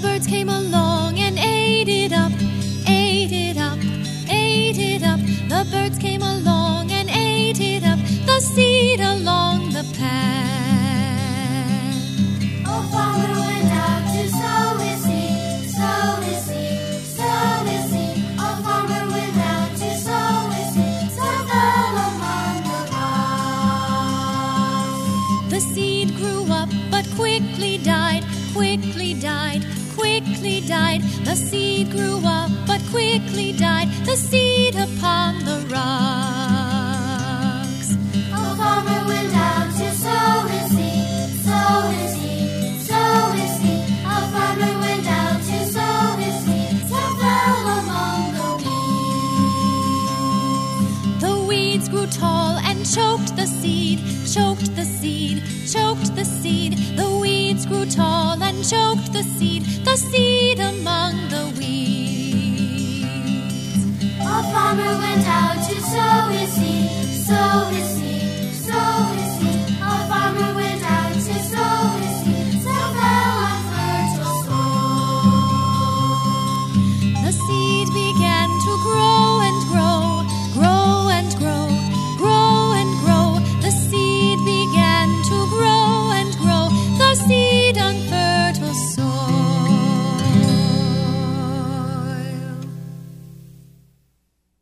birds came along and ate it up, ate it up, ate it up. The birds came along and ate it up, the seed along the path. Oh, farmer went out to sow his seed, sow his seed, sow his seed. Oh, farmer went out to sow his seed, some fell among the rocks. The seed grew up but quickly died, quickly died, quickly died. The seed grew up but quickly died, the seed upon the rocks. Oh, farmer went out to sow his seed, sow his seed, sow his seed. Oh, farmer went out to sow his seed, some fell among the weeds. The weeds grew tall and choked the seed, choked the seed, choked the seed. The weeds grew tall and choked the seed among the weeds. Oh, farmer went out to sow his seed, sow his seed.